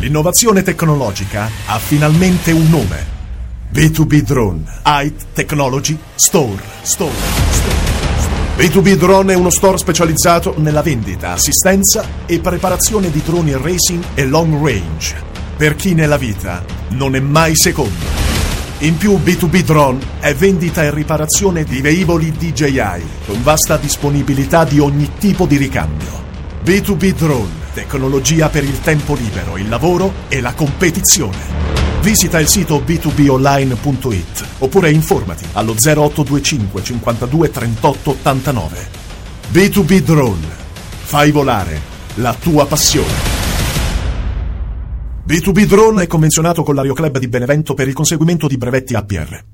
L'innovazione tecnologica ha finalmente un nome. B2B Drone, Height Technology Store. B2B Drone è uno store specializzato nella vendita, assistenza e preparazione di droni racing e long range, per chi nella vita non è mai secondo. In più B2B Drone è vendita e riparazione di velivoli DJI, con vasta disponibilità di ogni tipo di ricambio. B2B Drone, tecnologia per il tempo libero, il lavoro e la competizione. Visita il sito b2bonline.it oppure informati allo 0825 52 38 89. B2B Drone. Fai volare la tua passione. B2B Drone è convenzionato con l'Aeroclub di Benevento per il conseguimento di brevetti APR.